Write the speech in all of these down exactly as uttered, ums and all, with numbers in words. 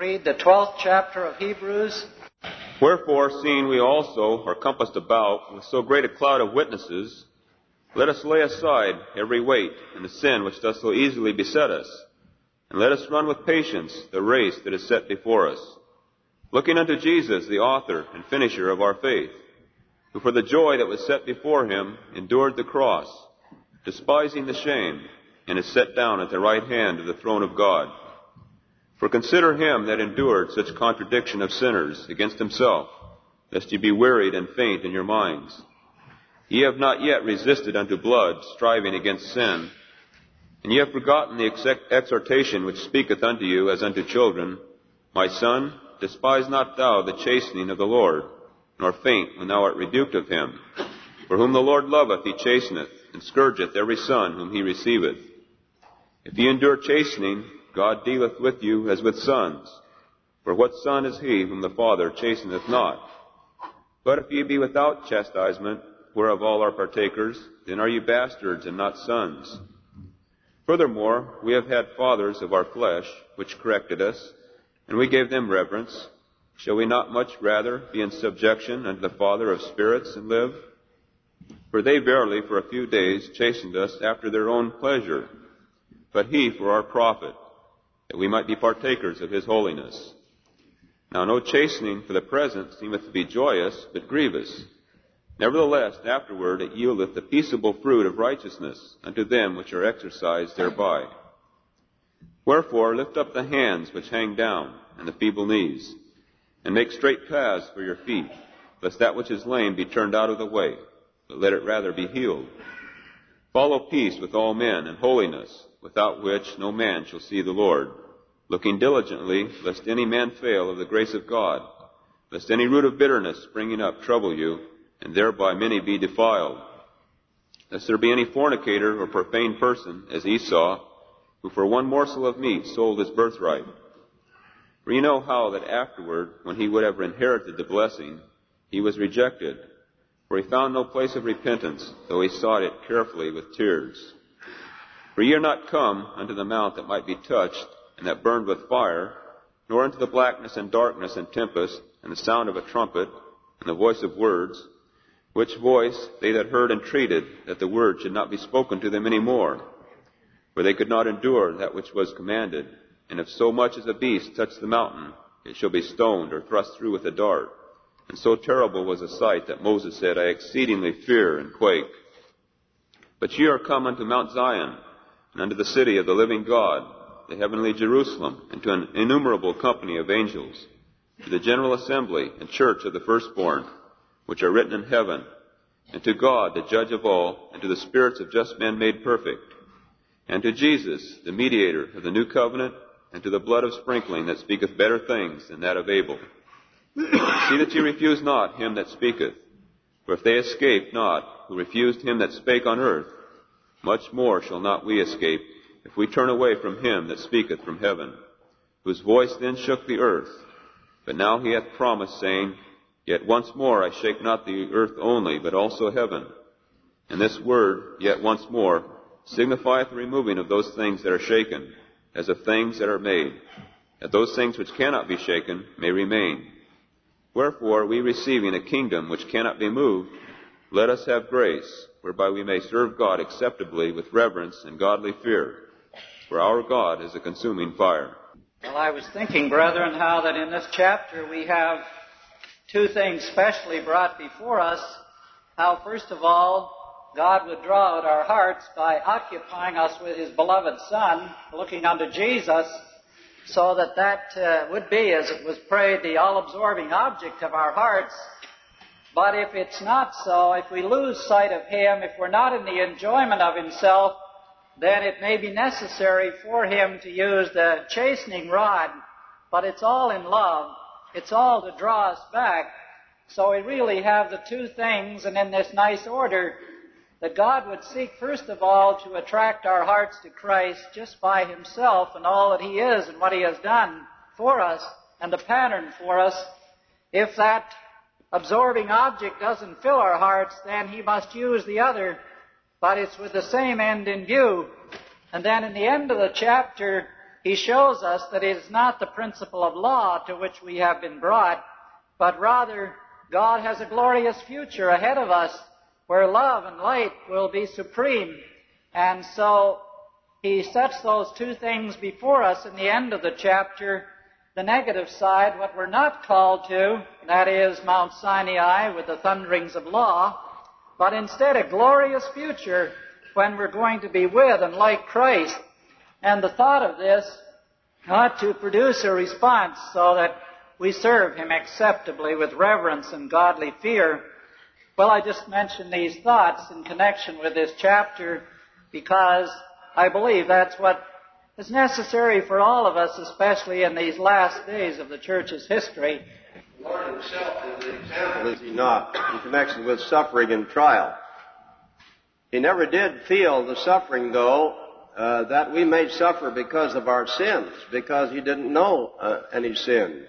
read the twelfth chapter of Hebrews. Wherefore, seeing we also are compassed about with so great a cloud of witnesses, let us lay aside every weight and the sin which doth so easily beset us, and let us run with patience the race that is set before us, looking unto Jesus, the author and finisher of our faith, who for the joy that was set before him endured the cross, despising the shame, and is set down at the right hand of the throne of God. For consider him that endured such contradiction of sinners against himself, lest ye be wearied and faint in your minds. Ye have not yet resisted unto blood, striving against sin, and ye have forgotten the ex- exhortation which speaketh unto you as unto children, My son, despise not thou the chastening of the Lord, nor faint when thou art rebuked of him. For whom the Lord loveth he chasteneth, and scourgeth every son whom he receiveth. If ye endure chastening, God dealeth with you as with sons. For what son is he whom the Father chasteneth not? But if ye be without chastisement, whereof all are partakers, then are ye bastards and not sons. Furthermore, we have had fathers of our flesh, which corrected us, and we gave them reverence. Shall we not much rather be in subjection unto the Father of spirits and live? For they verily for a few days chastened us after their own pleasure, but he for our profit, that we might be partakers of his holiness. Now no chastening for the present seemeth to be joyous, but grievous. Nevertheless, afterward it yieldeth the peaceable fruit of righteousness unto them which are exercised thereby. Wherefore lift up the hands which hang down, and the feeble knees, and make straight paths for your feet, lest that which is lame be turned out of the way, but let it rather be healed. Follow peace with all men and holiness, without which no man shall see the Lord, looking diligently, lest any man fail of the grace of God, lest any root of bitterness springing up trouble you, and thereby many be defiled. Lest there be any fornicator or profane person, as Esau, who for one morsel of meat sold his birthright. For you know how that afterward, when he would have inherited the blessing, he was rejected, for he found no place of repentance, though he sought it carefully with tears. For ye are not come unto the mount that might be touched, and that burned with fire, nor unto the blackness and darkness and tempest, and the sound of a trumpet, and the voice of words, which voice they that heard entreated that the word should not be spoken to them any more. For they could not endure that which was commanded, and if so much as a beast touch the mountain, it shall be stoned or thrust through with a dart. And so terrible was the sight that Moses said, I exceedingly fear and quake. But ye are come unto Mount Zion, and unto the city of the living God, the heavenly Jerusalem, and to an innumerable company of angels, to the general assembly and church of the firstborn, which are written in heaven, and to God, the judge of all, and to the spirits of just men made perfect, and to Jesus, the mediator of the new covenant, and to the blood of sprinkling that speaketh better things than that of Abel. See that ye refuse not him that speaketh, for if they escape not who refused him that spake on earth, much more shall not we escape, if we turn away from him that speaketh from heaven, whose voice then shook the earth. But now he hath promised, saying, Yet once more I shake not the earth only, but also heaven. And this word, yet once more, signifieth the removing of those things that are shaken, as of things that are made, that those things which cannot be shaken may remain. Wherefore, we receiving a kingdom which cannot be moved, let us have grace, whereby we may serve God acceptably with reverence and godly fear. For our God is a consuming fire. Well, I was thinking, brethren, how that in this chapter we have two things specially brought before us. How, first of all, God would draw out our hearts by occupying us with his beloved Son, looking unto Jesus, so that that uh, would be, as it was prayed, the all-absorbing object of our hearts. But if it's not so, if we lose sight of him, if we're not in the enjoyment of himself, then it may be necessary for him to use the chastening rod. But it's all in love. It's all to draw us back. So we really have the two things, and in this nice order, that God would seek, first of all, to attract our hearts to Christ just by himself and all that he is and what he has done for us and the pattern for us. If that absorbing object doesn't fill our hearts, then he must use the other, but it's with the same end in view. And then in the end of the chapter, he shows us that it is not the principle of law to which we have been brought, but rather God has a glorious future ahead of us where love and light will be supreme. And so he sets those two things before us in the end of the chapter. The negative side, what we're not called to, that is Mount Sinai with the thunderings of law, but instead a glorious future when we're going to be with and like Christ. And the thought of this ought to produce a response so that we serve him acceptably with reverence and godly fear. Well, I just mentioned these thoughts in connection with this chapter because I believe that's what is necessary for all of us, especially in these last days of the church's history. The Lord himself is an example, is he not, in connection with suffering and trial. He never did feel the suffering, though, uh, that we may suffer because of our sins, because he didn't know uh, any sin.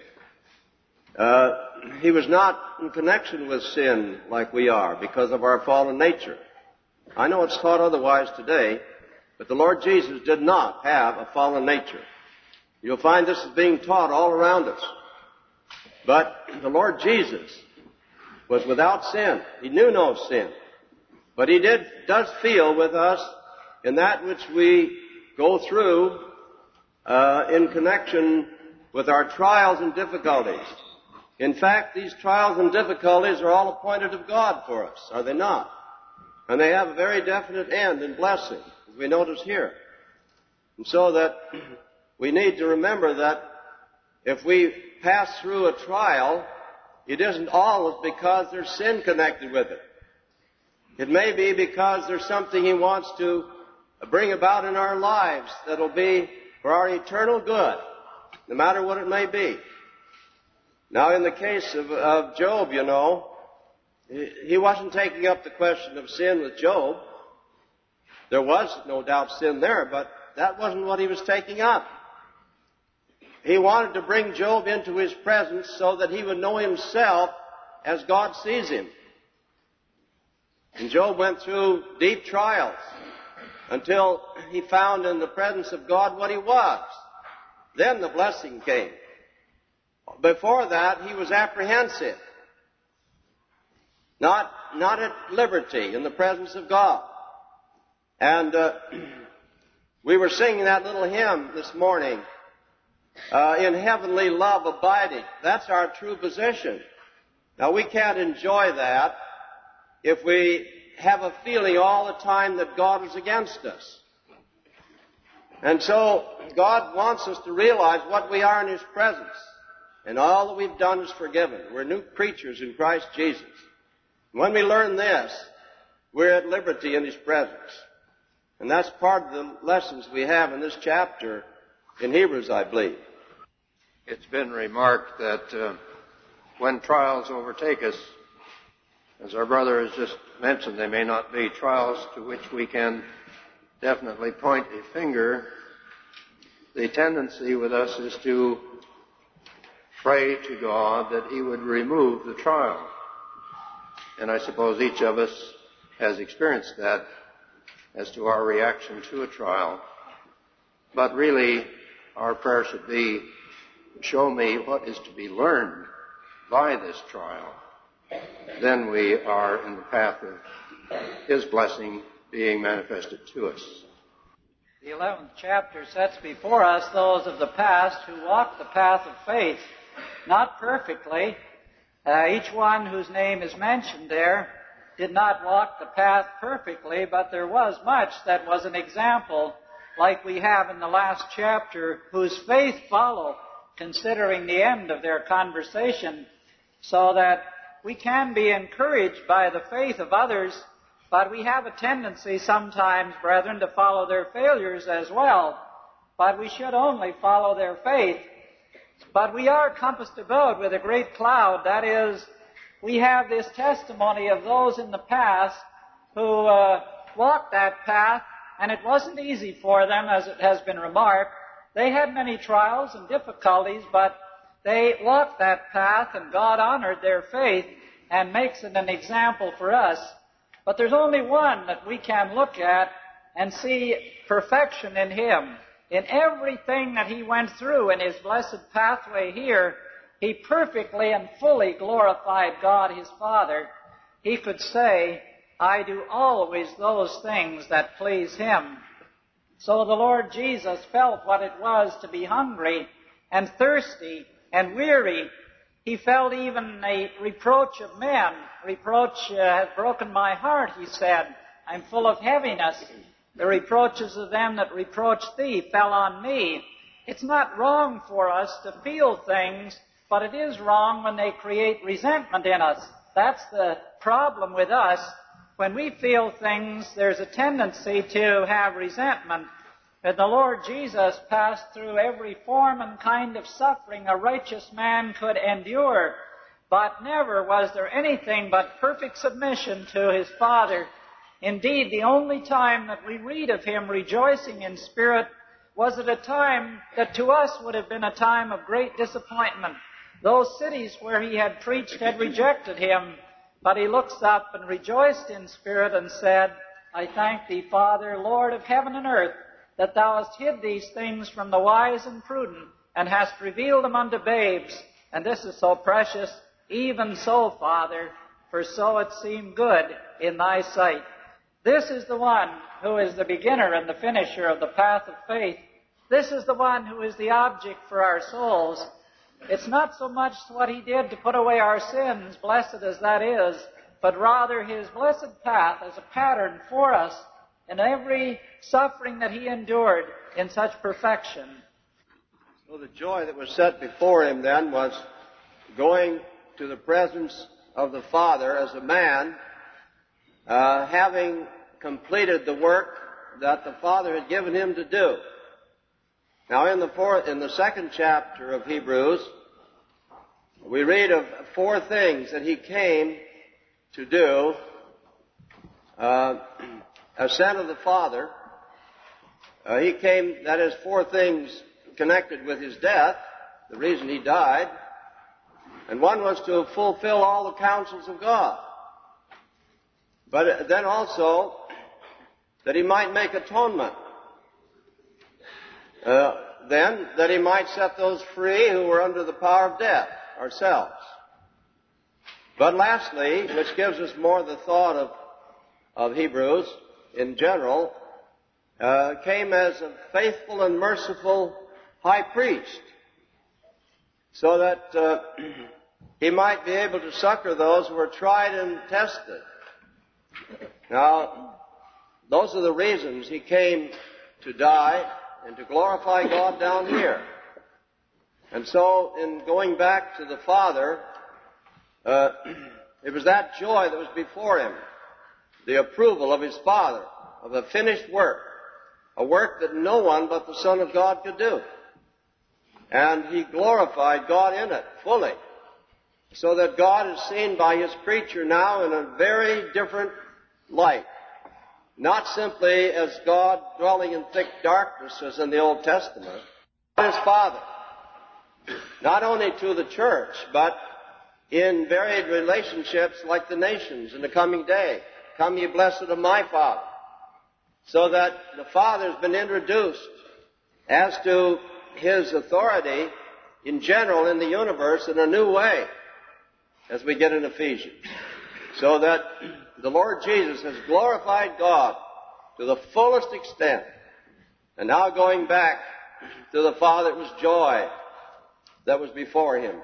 Uh, he was not in connection with sin like we are because of our fallen nature. I know it's taught otherwise today, but the Lord Jesus did not have a fallen nature. You'll find this is being taught all around us. But the Lord Jesus was without sin. He knew no sin. But he did, does feel with us in that which we go through uh, in connection with our trials and difficulties. In fact, these trials and difficulties are all appointed of God for us, are they not? And they have a very definite end and blessing, as we notice here. And so that we need to remember that if we pass through a trial, it isn't always because there's sin connected with it. It may be because there's something he wants to bring about in our lives that'll be for our eternal good, no matter what it may be. Now, in the case of, of Job, you know, he wasn't taking up the question of sin with Job. There was no doubt sin there, but that wasn't what he was taking up. He wanted to bring Job into his presence so that he would know himself as God sees him. And Job went through deep trials until he found in the presence of God what he was. Then the blessing came. Before that, he was apprehensive. Not, not at liberty in the presence of God. And uh, we were singing that little hymn this morning, uh, in heavenly love abiding. That's our true position. Now, we can't enjoy that if we have a feeling all the time that God is against us. And so, God wants us to realize what we are in his presence. And all that we've done is forgiven. We're new creatures in Christ Jesus. When we learn this, we're at liberty in his presence. And that's part of the lessons we have in this chapter in Hebrews, I believe. It's been remarked that uh, when trials overtake us, as our brother has just mentioned, they may not be trials to which we can definitely point a finger. The tendency with us is to pray to God that he would remove the trial. And I suppose each of us has experienced that as to our reaction to a trial. But really, our prayer should be, show me what is to be learned by this trial. Then we are in the path of his blessing being manifested to us. The eleventh chapter sets before us those of the past who walked the path of faith, not perfectly. Uh, each one whose name is mentioned there did not walk the path perfectly, but there was much that was an example, like we have in the last chapter, whose faith followed, considering the end of their conversation, so that we can be encouraged by the faith of others, but we have a tendency sometimes, brethren, to follow their failures as well. But we should only follow their faith. But we are compassed about with a great cloud. That is, we have this testimony of those in the past who uh, walked that path, and it wasn't easy for them, as it has been remarked. They had many trials and difficulties, but they walked that path, and God honored their faith and makes it an example for us. But there's only one that we can look at and see perfection in him. in everything that he went through in his blessed pathway here, he perfectly and fully glorified God his Father. He could say, I do always those things that please him. So the Lord Jesus felt what it was to be hungry and thirsty and weary. He felt even a reproach of men. Reproach uh, has broken my heart, he said. I'm full of heaviness. The reproaches of them that reproached thee fell on me. It's not wrong for us to feel things, but it is wrong when they create resentment in us. That's the problem with us. When we feel things, there's a tendency to have resentment. And the Lord Jesus passed through every form and kind of suffering a righteous man could endure, but never was there anything but perfect submission to his Father. Indeed, the only time that we read of him rejoicing in spirit was at a time that to us would have been a time of great disappointment. Those cities where he had preached had rejected him, but he looks up and rejoiced in spirit and said, I thank thee, Father, Lord of heaven and earth, that thou hast hid these things from the wise and prudent, and hast revealed them unto babes. And this is so precious, even so, Father, for so it seemed good in thy sight. This is the one who is the beginner and the finisher of the path of faith. This is the one who is the object for our souls. It's not so much what he did to put away our sins, blessed as that is, but rather his blessed path as a pattern for us in every suffering that he endured in such perfection. So the joy that was set before him then was going to the presence of the Father as a man, uh, having completed the work that the Father had given him to do. Now in the fourth, in the second chapter of Hebrews, we read of four things that he came to do. Uh, ascent of the Father. Uh, he came, that is, four things connected with his death, the reason he died. And one was to fulfill all the counsels of God. But then also, that he might make atonement. Uh, then, that he might set those free who were under the power of death, ourselves. But lastly, which gives us more the thought of, of Hebrews in general, uh, came as a faithful and merciful high priest, so that uh, he might be able to succor those who were tried and tested. Now, those are the reasons he came to die and to glorify God down here. And so, in going back to the Father, uh, it was that joy that was before him, the approval of his Father, of a finished work, a work that no one but the Son of God could do. And he glorified God in it fully, so that God is seen by his creature now in a very different light. Not simply as God dwelling in thick darkness as in the Old Testament, but as Father. Not only to the church, but in varied relationships like the nations in the coming day. Come ye blessed of my Father. So that the Father has been introduced as to his authority in general in the universe in a new way, as we get in Ephesians. So that the Lord Jesus has glorified God to the fullest extent. And now going back to the Father, it was joy that was before him.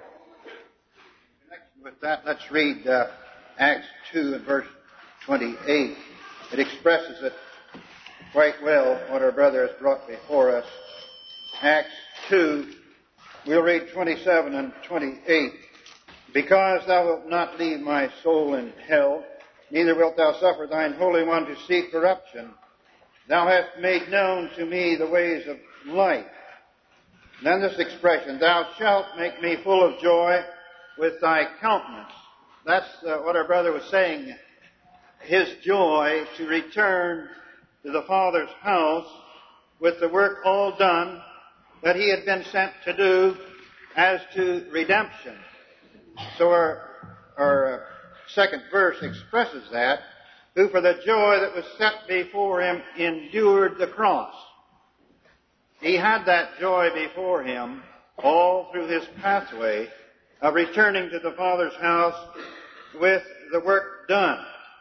In connection with that, let's read uh, Acts two and verse twenty-eight. It expresses it quite well, what our brother has brought before us. Acts two, we'll read twenty-seven and twenty-eight. Because thou wilt not leave my soul in hell, neither wilt thou suffer thine Holy One to see corruption. Thou hast made known to me the ways of life. And then this expression, thou shalt make me full of joy with thy countenance. That's uh, what our brother was saying. His joy to return to the Father's house with the work all done that he had been sent to do as to redemption. So our, our uh, second verse expresses that, who for the joy that was set before him endured the cross. he had that joy before him all through his pathway of returning to the Father's house with the work done.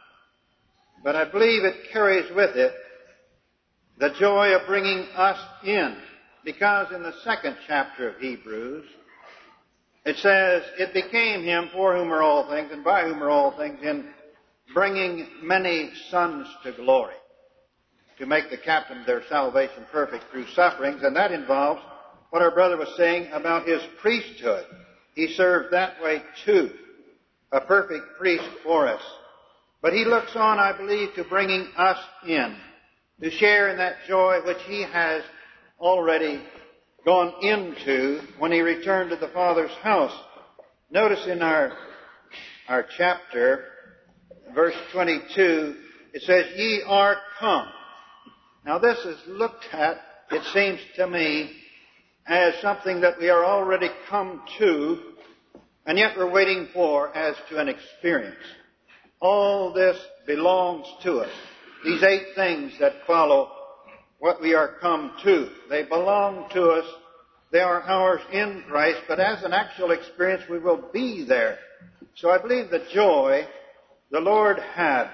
But I believe it carries with it the joy of bringing us in, because in the second chapter of Hebrews, it says, it became him for whom are all things and by whom are all things, in bringing many sons to glory, to make the captain of their salvation perfect through sufferings. And that involves what our brother was saying about his priesthood. He served that way too, a perfect priest for us. But he looks on, I believe, to bringing us in, to share in that joy which he has already gone into when he returned to the Father's house. Notice in our, our chapter, verse twenty-two, it says, ye are come. Now this is looked at, it seems to me, as something that we are already come to, and yet we're waiting for as to an experience. All this belongs to us. These eight things that follow what we are come to, they belong to us. They are ours in Christ, but as an actual experience, we will be there. So I believe the joy the Lord had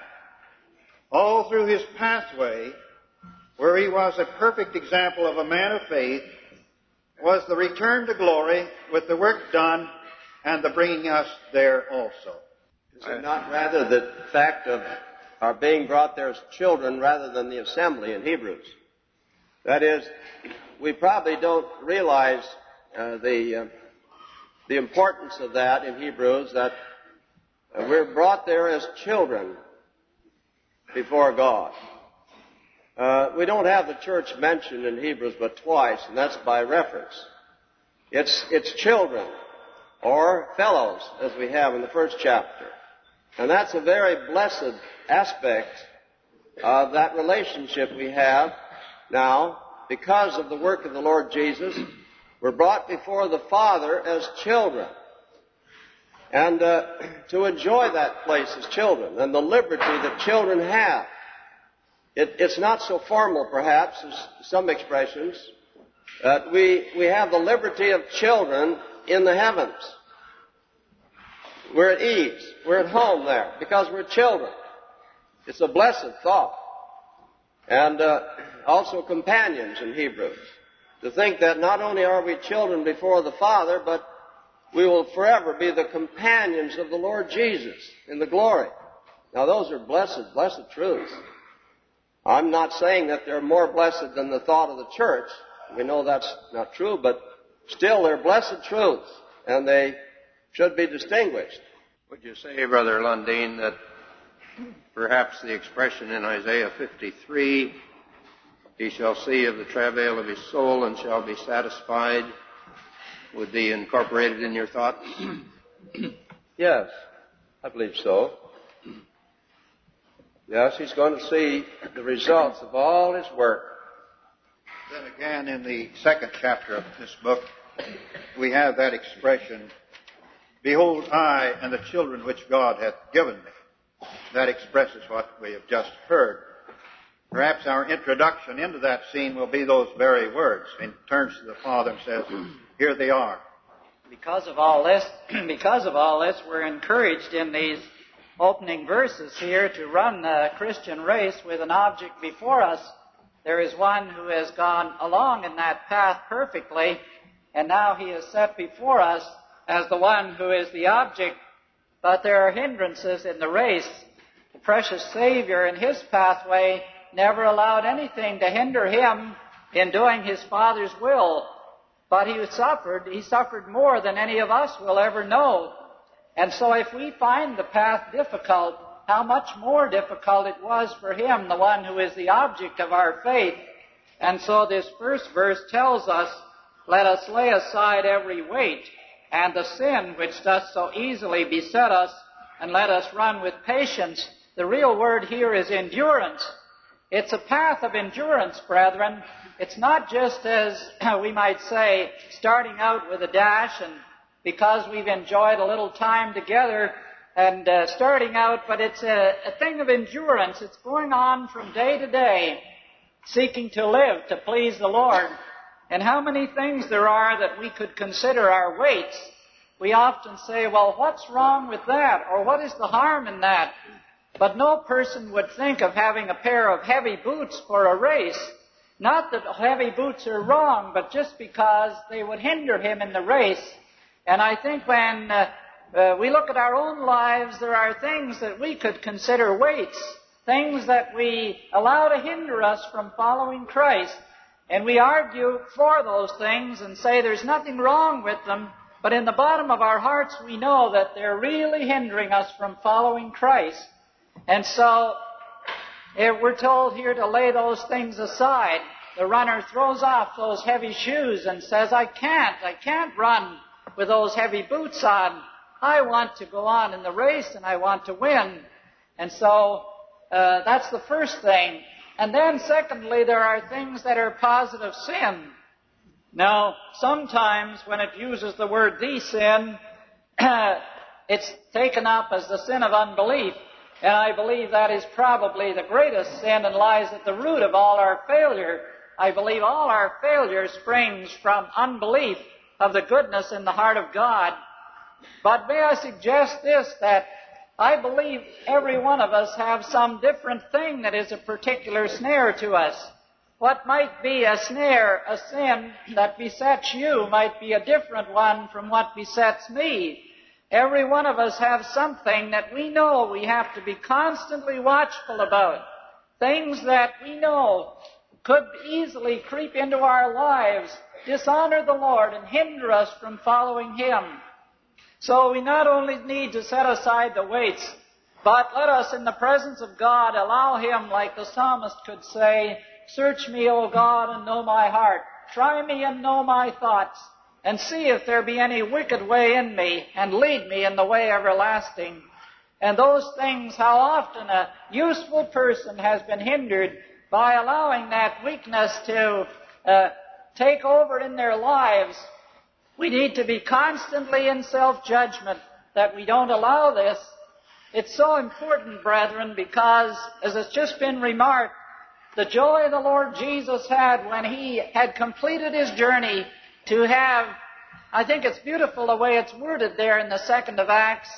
all through his pathway, where he was a perfect example of a man of faith, was the return to glory with the work done and the bringing us there also. Is it not rather the fact of our being brought there as children rather than the assembly in Hebrews? That is, we probably don't realize uh, the uh, the importance of that in Hebrews, that uh, we're brought there as children before God. Uh, we don't have the church mentioned in Hebrews but twice, and that's by reference. It's, it's children, or fellows, as we have in the first chapter. And that's a very blessed aspect of that relationship we have now. Because of the work of the Lord Jesus, we're brought before the Father as children. And uh, to enjoy that place as children and the liberty that children have. It, it's not so formal, perhaps, as some expressions. Uh, we, we have the liberty of children in the heavens. We're at ease. We're at home there because we're children. It's a blessed thought. And uh, also companions in Hebrews. To think that not only are we children before the Father, but we will forever be the companions of the Lord Jesus in the glory. Now those are blessed, blessed truths. I'm not saying that they're more blessed than the thought of the church. We know that's not true, but still they're blessed truths, and they should be distinguished. Would you say, Brother Lundeen, that perhaps the expression in Isaiah fifty-three, he shall see of the travail of his soul and shall be satisfied, would be incorporated in your thoughts? Yes, I believe so. Yes, he's going to see the results of all his work. Then again, in the second chapter of this book, we have that expression, behold, I and the children which God hath given me. That expresses what we have just heard. Perhaps our introduction into that scene will be those very words. He turns to the Father and says, here they are. Because of all this, because of all this, we're encouraged in these opening verses here to run the Christian race with an object before us. There is one who has gone along in that path perfectly, and now he is set before us as the one who is the object. But there are hindrances in the race. The precious Savior in his pathway never allowed anything to hinder him in doing his Father's will. But he suffered. He suffered more than any of us will ever know. And so if we find the path difficult, how much more difficult it was for him, the one who is the object of our faith. And so this first verse tells us, let us lay aside every weight and the sin which doth so easily beset us, and let us run with patience. The real word here is endurance. It's a path of endurance, brethren. It's not just, as we might say, starting out with a dash and because we've enjoyed a little time together and uh, starting out, but it's a, a thing of endurance. It's going on from day to day, seeking to live to please the Lord. and how many things there are that we could consider our weights. We often say, well, what's wrong with that? Or what is the harm in that? But no person would think of having a pair of heavy boots for a race. Not that heavy boots are wrong, but just because they would hinder him in the race. And I think when uh, uh, we look at our own lives, there are things that we could consider weights, things that we allow to hinder us from following Christ. And we argue for those things and say there's nothing wrong with them, but in the bottom of our hearts we know that they're really hindering us from following Christ. And so if we're told here to lay those things aside. The runner throws off those heavy shoes and says, I can't, I can't run with those heavy boots on. I want to go on in the race and I want to win. And so uh, that's the first thing. And then secondly, there are things that are positive sin. Now, sometimes when it uses the word the sin, it's taken up as the sin of unbelief. And I believe that is probably the greatest sin and lies at the root of all our failure. I believe all our failure springs from unbelief of the goodness in the heart of God. But may I suggest this, that I believe every one of us have some different thing that is a particular snare to us. What might be a snare, a sin that besets you, might be a different one from what besets me. Every one of us have something that we know we have to be constantly watchful about. Things that we know could easily creep into our lives, dishonor the Lord, and hinder us from following Him. So we not only need to set aside the weights, but let us, in the presence of God, allow Him, like the psalmist could say, search me, O God, and know my heart. Try me and know my thoughts, and see if there be any wicked way in me, and lead me in the way everlasting. And those things, how often a useful person has been hindered by allowing that weakness to uh, take over in their lives. We need to be constantly in self-judgment that we don't allow this. It's so important, brethren, because, as it's just been remarked, the joy the Lord Jesus had when He had completed His journey to have, I think it's beautiful the way it's worded there in the second of Acts.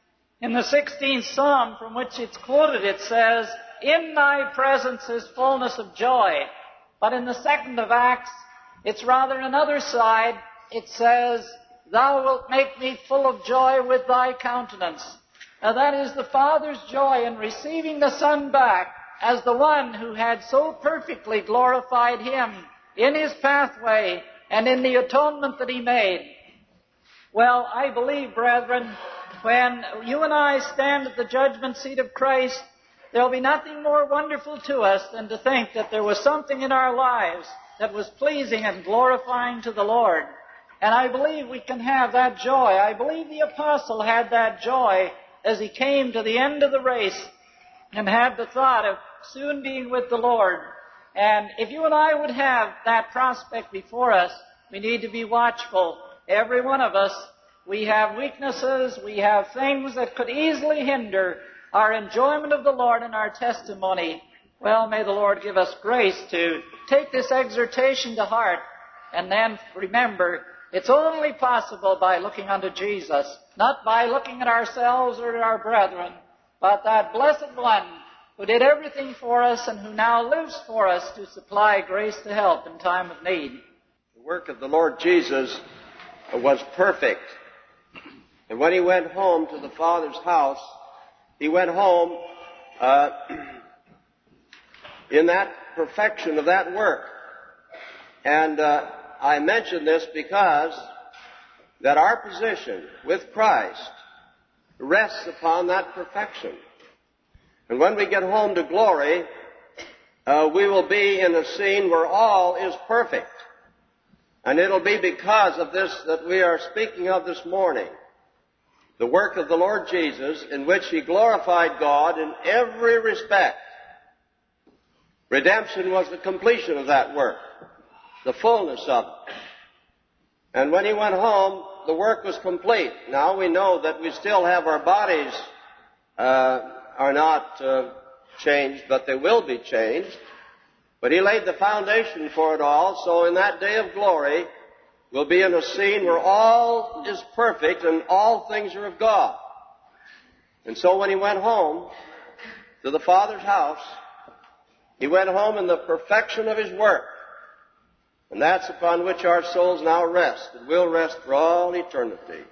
In the sixteenth Psalm from which it's quoted, it says, in thy presence is fullness of joy. But in the second of Acts, it's rather another side. It says, thou wilt make me full of joy with thy countenance. Now that is the Father's joy in receiving the Son back as the one who had so perfectly glorified Him in His pathway and in the atonement that He made. Well, I believe, brethren, when you and I stand at the judgment seat of Christ, there will be nothing more wonderful to us than to think that there was something in our lives that was pleasing and glorifying to the Lord. And I believe we can have that joy. I believe the apostle had that joy as he came to the end of the race and had the thought of soon being with the Lord. And if you and I would have that prospect before us, we need to be watchful. Every one of us, we have weaknesses, we have things that could easily hinder our enjoyment of the Lord and our testimony. Well, may the Lord give us grace to take this exhortation to heart, and then remember, it's only possible by looking unto Jesus, not by looking at ourselves or at our brethren, but that blessed one who did everything for us and who now lives for us to supply grace to help in time of need. The work of the Lord Jesus was perfect. And when He went home to the Father's house, He went home uh, in that perfection of that work. And uh, I mention this because that our position with Christ rests upon that perfection. And when we get home to glory, uh, we will be in a scene where all is perfect. And it'll be because of this that we are speaking of this morning. The work of the Lord Jesus, in which He glorified God in every respect. Redemption was the completion of that work, the fullness of it. And when He went home, the work was complete. Now we know that we still have our bodies uh, are not uh, changed, but they will be changed. But He laid the foundation for it all, so in that day of glory, we'll be in a scene where all is perfect and all things are of God. And so when He went home to the Father's house, He went home in the perfection of His work. And that's upon which our souls now rest, and will rest for all eternity.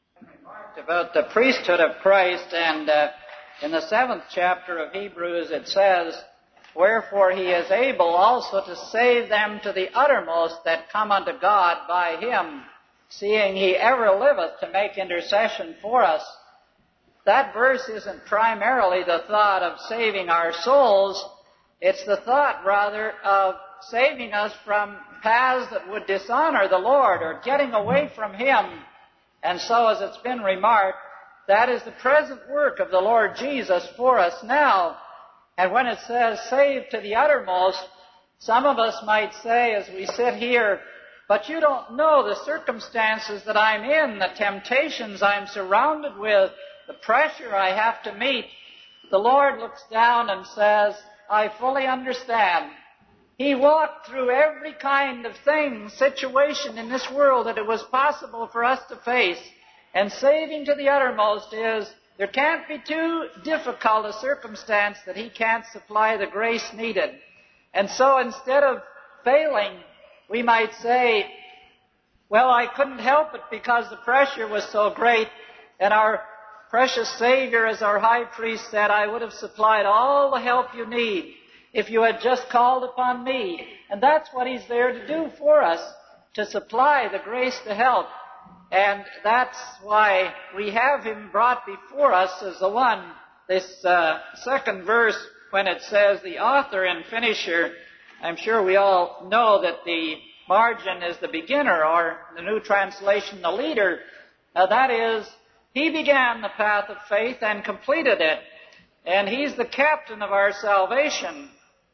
About the priesthood of Christ, and uh, in the seventh chapter of Hebrews it says, "Wherefore He is able also to save them to the uttermost that come unto God by Him, seeing He ever liveth to make intercession for us." That verse isn't primarily the thought of saving our souls. It's the thought, rather, of saving us from paths that would dishonor the Lord, or getting away from Him. And so, as it's been remarked, that is the present work of the Lord Jesus for us now. And when it says saved to the uttermost, some of us might say as we sit here, but you don't know the circumstances that I'm in, the temptations I'm surrounded with, the pressure I have to meet. The Lord looks down and says, I fully understand. He walked through every kind of thing, situation in this world that it was possible for us to face. And saving to the uttermost is, there can't be too difficult a circumstance that He can't supply the grace needed. And so instead of failing, we might say, well, I couldn't help it because the pressure was so great. And our precious Savior, as our high priest said, I would have supplied all the help you need if you had just called upon me. And that's what He's there to do for us, to supply the grace to help. And that's why we have Him brought before us as the one. This uh, second verse, when it says the author and finisher, I'm sure we all know that the margin is the beginner, or the New Translation, the leader. Uh, that is, He began the path of faith and completed it. And He's the captain of our salvation.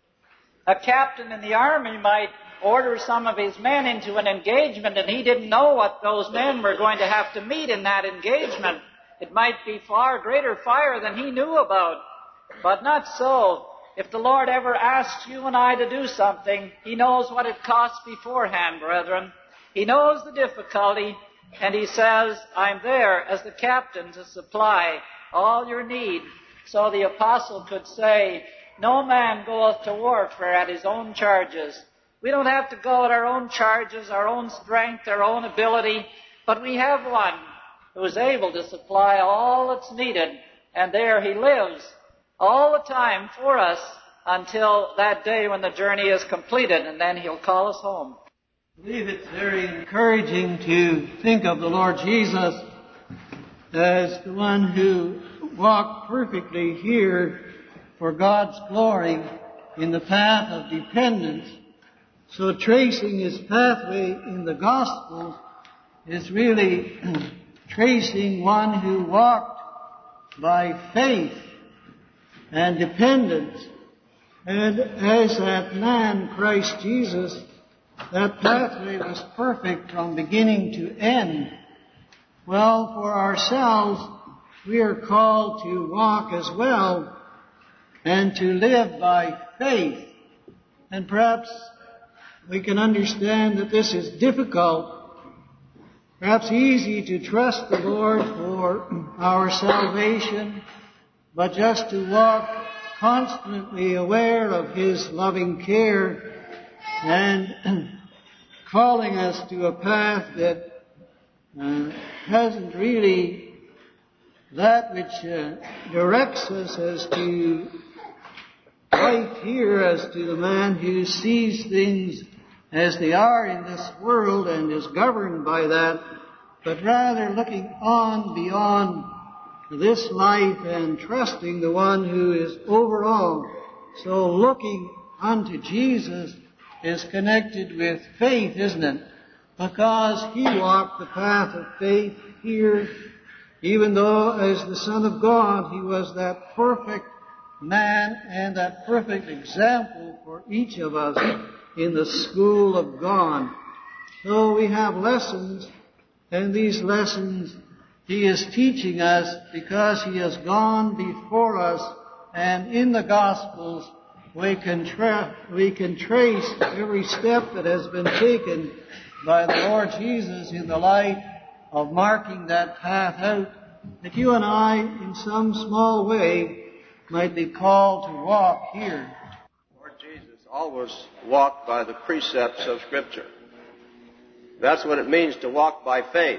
A captain in the army might order some of his men into an engagement, and he didn't know what those men were going to have to meet in that engagement. It might be far greater fire than he knew about. But not so. If the Lord ever asks you and I to do something, He knows what it costs beforehand, brethren. He knows the difficulty, and He says, I'm there as the captain to supply all your need. So the apostle could say, no man goeth to warfare at his own charges. We don't have to go at our own charges, our own strength, our own ability, but we have one who is able to supply all that's needed, and there He lives all the time for us until that day when the journey is completed, and then He'll call us home. I believe it's very encouraging to think of the Lord Jesus as the one who walked perfectly here for God's glory in the path of dependence. So tracing His pathway in the Gospels is really tracing one who walked by faith and dependence. And as that man, Christ Jesus, that pathway was perfect from beginning to end. Well, for ourselves, we are called to walk as well and to live by faith. And perhaps we can understand that this is difficult, perhaps easy to trust the Lord for our salvation, but just to walk constantly aware of His loving care and calling us to a path that uh, hasn't really that which uh, directs us as to life here, as to the man who sees things as they are in this world and is governed by that, but rather looking on beyond this life and trusting the one who is over all. So looking unto Jesus is connected with faith, isn't it? Because He walked the path of faith here, even though as the Son of God He was that perfect man and that perfect example for each of us in the school of God. So we have lessons, and these lessons He is teaching us because He has gone before us, and in the Gospels we can, tra- we can trace every step that has been taken by the Lord Jesus in the light of marking that path out, that you and I, in some small way, might be called to walk here. Lord Jesus always walked by the precepts of Scripture. That's what it means to walk by faith.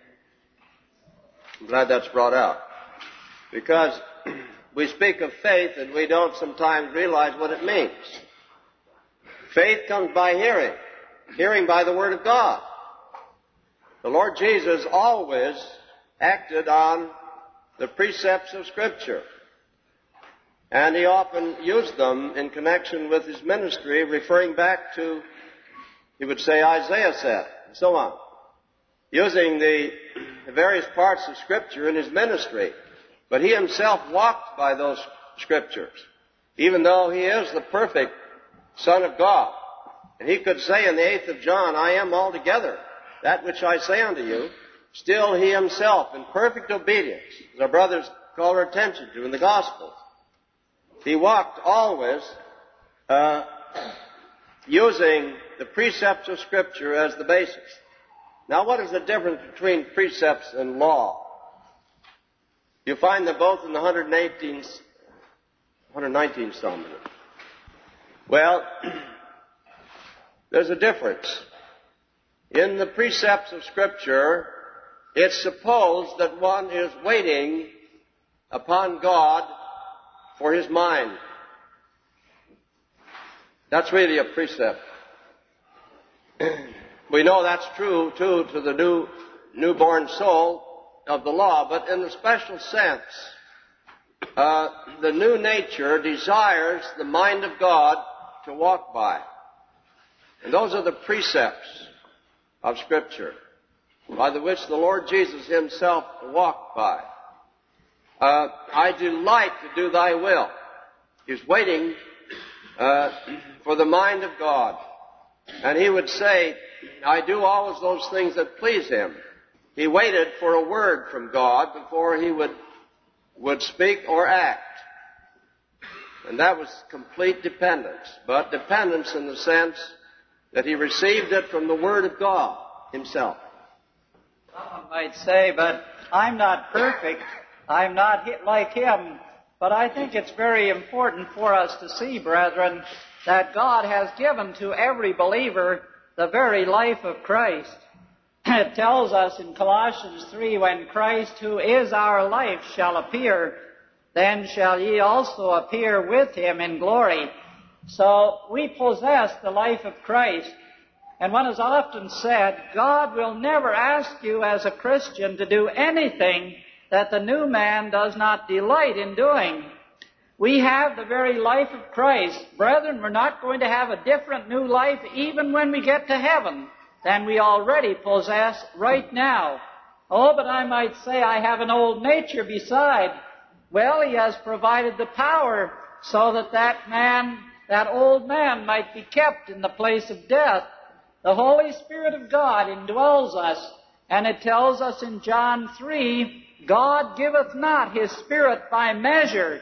I'm glad that's brought out. Because we speak of faith and we don't sometimes realize what it means. Faith comes by hearing. Hearing by the Word of God. The Lord Jesus always acted on the precepts of Scripture. And He often used them in connection with His ministry, referring back to, He would say, Isaiah said, and so on. Using the various parts of Scripture in His ministry. But He Himself walked by those Scriptures, even though He is the perfect Son of God. And He could say in the eighth of John, I am altogether that which I say unto you. Still He Himself, in perfect obedience, as our brothers call our attention to in the Gospels, He walked always uh, using the precepts of Scripture as the basis. Now, what is the difference between precepts and law? You find them both in the one hundred eighteenth, one hundred nineteenth Psalm. Well, there's a difference. In the precepts of Scripture, it's supposed that one is waiting upon God for his mind. That's really a precept. We know that's true, too, to the new newborn soul of the law, but in a special sense, uh, the new nature desires the mind of God to walk by. And those are the precepts of Scripture, by the which the Lord Jesus Himself walked by. Uh, I delight to do Thy will. He's waiting uh, for the mind of God. And He would say, I do always those things that please Him. He waited for a word from God before He would, would speak or act. And that was complete dependence. But dependence in the sense that He received it from the Word of God Himself. Someone might say, but I'm not perfect. I'm not like Him. But I think it's very important for us to see, brethren, that God has given to every believer the very life of Christ. It tells us in Colossians three, when Christ, who is our life, shall appear, then shall ye also appear with Him in glory. So we possess the life of Christ. And one has often said, God will never ask you as a Christian to do anything that the new man does not delight in doing. We have the very life of Christ. Brethren, we're not going to have a different new life even when we get to heaven than we already possess right now. Oh, but I might say I have an old nature beside. Well, He has provided the power so that that man, that old man, might be kept in the place of death. The Holy Spirit of God indwells us, and it tells us in John three, God giveth not His Spirit by measure.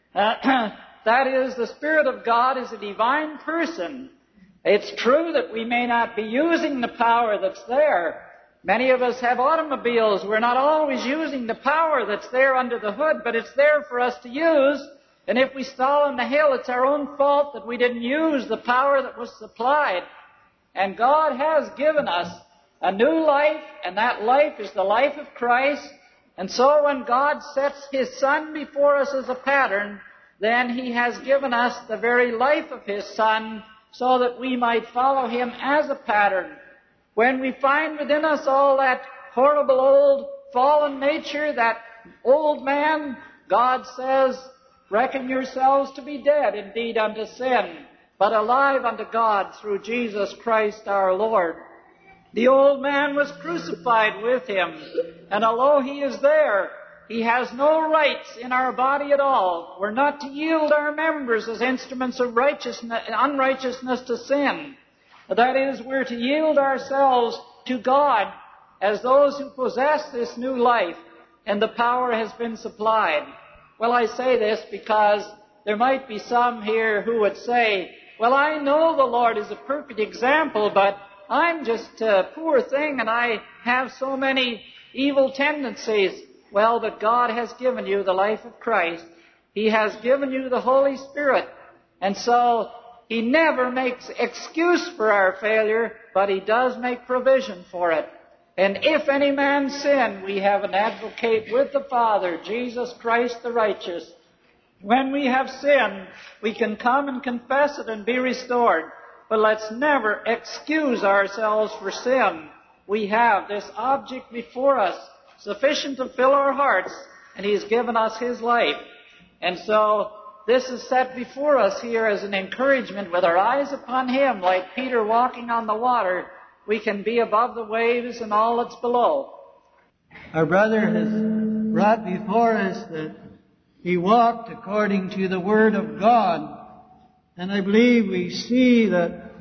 Uh, that is, the Spirit of God is a divine person. It's true that we may not be using the power that's there. Many of us have automobiles. We're not always using the power that's there under the hood, but it's there for us to use. And if we stall on the hill, it's our own fault that we didn't use the power that was supplied. And God has given us a new life, and that life is the life of Christ. And so when God sets His Son before us as a pattern, then He has given us the very life of His Son, so that we might follow Him as a pattern. When we find within us all that horrible old fallen nature, that old man, God says, reckon yourselves to be dead indeed unto sin, but alive unto God through Jesus Christ our Lord. The old man was crucified with Him, and although He is there, He has no rights in our body at all. We're not to yield our members as instruments of righteousness, unrighteousness to sin. That is, we're to yield ourselves to God as those who possess this new life, and the power has been supplied. Well, I say this because there might be some here who would say, well, I know the Lord is a perfect example, but I'm just a poor thing and I have so many evil tendencies. Well, but God has given you the life of Christ. He has given you the Holy Spirit. And so He never makes excuse for our failure, but He does make provision for it. And if any man sin, we have an advocate with the Father, Jesus Christ the righteous. When we have sinned, we can come and confess it and be restored. But let's never excuse ourselves for sin. We have this object before us, sufficient to fill our hearts, and He's given us His life. And so this is set before us here as an encouragement with our eyes upon Him, like Peter walking on the water. We can be above the waves and all that's below. Our brother has brought before us that he walked according to the Word of God. And I believe we see that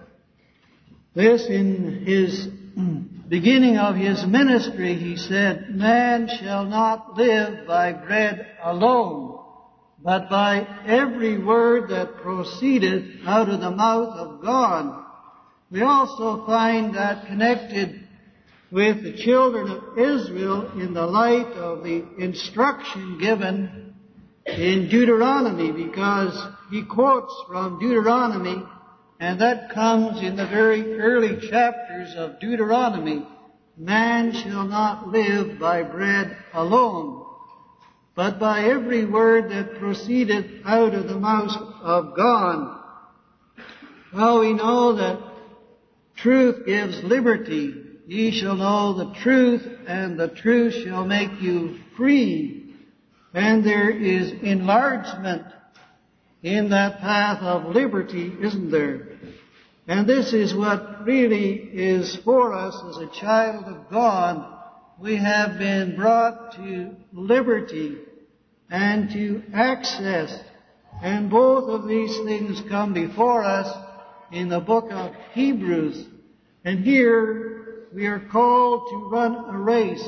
this in his beginning of his ministry, he said, man shall not live by bread alone, but by every word that proceedeth out of the mouth of God. We also find that connected with the children of Israel in the light of the instruction given in Deuteronomy, because he quotes from Deuteronomy, and that comes in the very early chapters of Deuteronomy. Man shall not live by bread alone, but by every word that proceedeth out of the mouth of God. Well, we know that truth gives liberty. Ye shall know the truth, and the truth shall make you free. And there is enlargement in that path of liberty, isn't there? And this is what really is for us as a child of God. We have been brought to liberty and to access. And both of these things come before us in the book of Hebrews. And here we are called to run a race.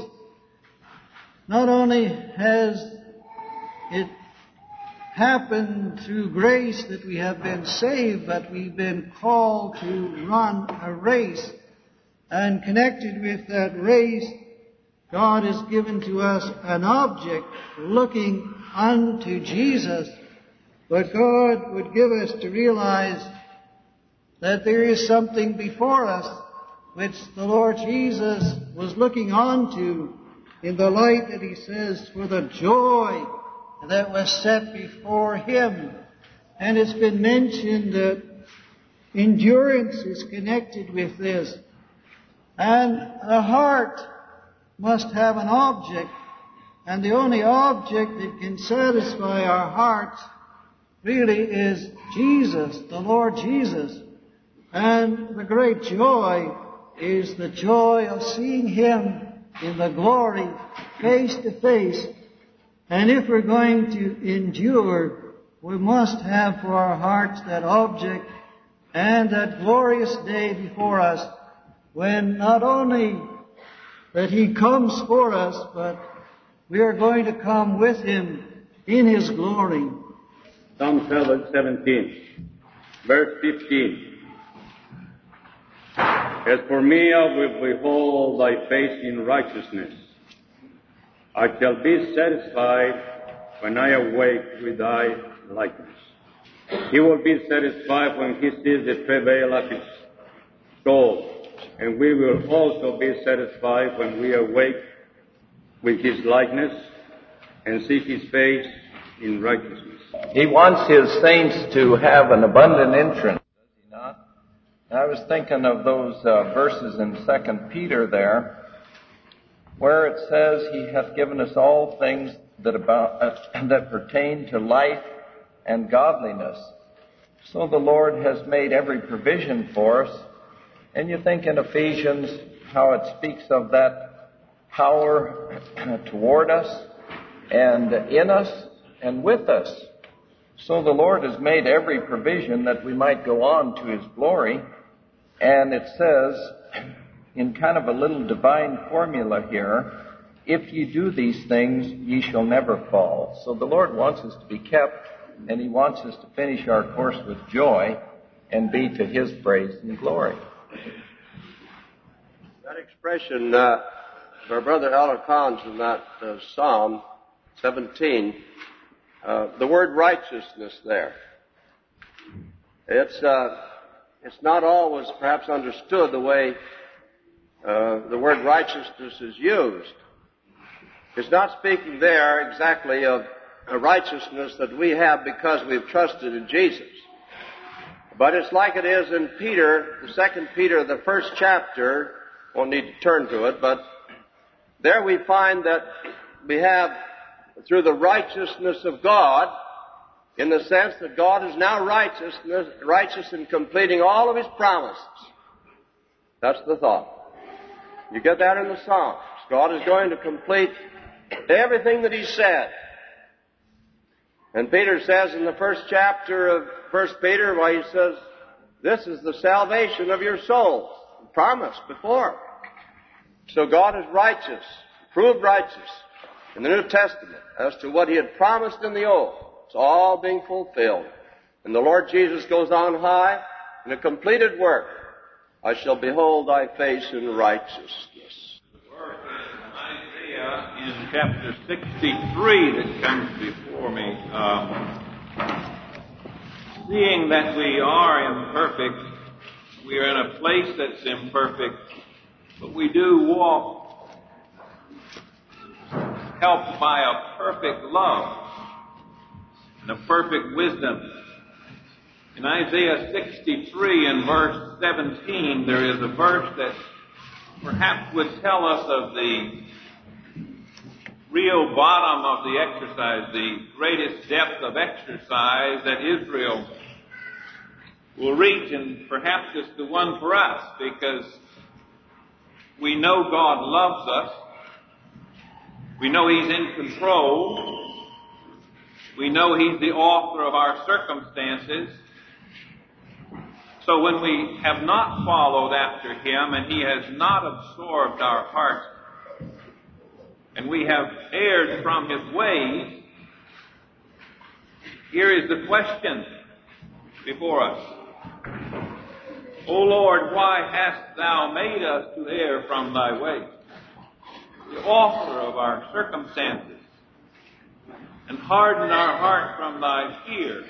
Not only has it happened through grace that we have been saved, but we've been called to run a race. And connected with that race, God has given to us an object looking unto Jesus. But God would give us to realize that there is something before us which the Lord Jesus was looking on to in the light that He says, for the joy that was set before Him. And it's been mentioned that endurance is connected with this. And the heart must have an object. And the only object that can satisfy our hearts really is Jesus, the Lord Jesus. And the great joy is the joy of seeing Him in the glory, face to face. And if we're going to endure, we must have for our hearts that object and that glorious day before us, when not only that He comes for us, but we are going to come with Him in His glory. Psalm seventeen, verse fifteen. As for me, I will behold thy face in righteousness. I shall be satisfied when I awake with thy likeness. He will be satisfied when he sees the travail of his soul. And we will also be satisfied when we awake with his likeness and see his face in righteousness. He wants His saints to have an abundant entrance, does He not? I was thinking of those uh, verses in Second Peter there, where it says, He hath given us all things that about uh, that pertain to life and godliness. So the Lord has made every provision for us. And you think in Ephesians how it speaks of that power toward us and in us and with us. So the Lord has made every provision that we might go on to His glory. And it says, in kind of a little divine formula here, if ye do these things, ye shall never fall. So the Lord wants us to be kept and He wants us to finish our course with joy and be to His praise and glory. That expression, uh, our brother Elder Collins in that uh, Psalm seventeen, uh, the word righteousness there. It's uh, it's not always perhaps understood the way uh, the word righteousness is used. It's not speaking there exactly of a righteousness that we have because we've trusted in Jesus. But it's like it is in Peter, the second Peter, the first chapter. Won't need to turn to it, but there we find that we have, through the righteousness of God, in the sense that God is now righteous, righteous in completing all of His promises. That's the thought. You get that in the Psalms. God is going to complete everything that He said. And Peter says in the first chapter of First Peter, why he says, this is the salvation of your souls. Promised before. So God is righteous, proved righteous in the New Testament as to what He had promised in the Old. It's all being fulfilled. And the Lord Jesus goes on high in a completed work. I shall behold thy face in righteousness. The word in Isaiah in chapter sixty-three that comes before me, um, seeing that we are imperfect, we are in a place that's imperfect, but we do walk helped by a perfect love and a perfect wisdom. In Isaiah sixty-three and verse seventeen, there is a verse that perhaps would tell us of the real bottom of the exercise, the greatest depth of exercise that Israel will reach, and perhaps it's the one for us, because we know God loves us. We know He's in control. We know He's the author of our circumstances. So when we have not followed after Him and He has not absorbed our hearts, and we have erred from His ways, here is the question before us. O Lord, why hast Thou made us to err from Thy ways? The author of our circumstances, and harden our heart from Thy fear.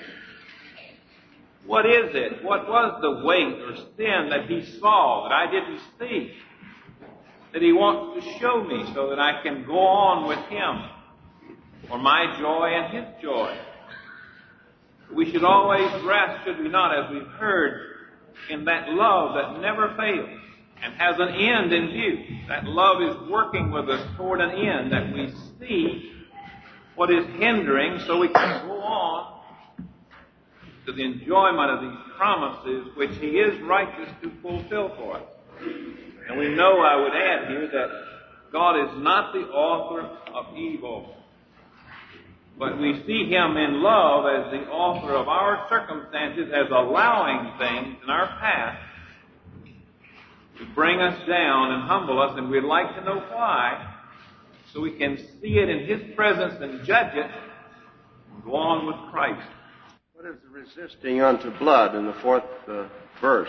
What is it? What was the weight or sin that He saw that I didn't see, that He wants to show me so that I can go on with Him for my joy and His joy? We should always rest, should we not, as we've heard, in that love that never fails and has an end in view. That love is working with us toward an end, that we see what is hindering so we can go on to the enjoyment of these promises which He is righteous to fulfill for us. And we know, I would add here, that God is not the author of evil, but we see Him in love as the author of our circumstances, as allowing things in our past to bring us down and humble us, and we'd like to know why, so we can see it in His presence and judge it and go on with Christ. What is the resisting unto blood in the fourth uh, verse?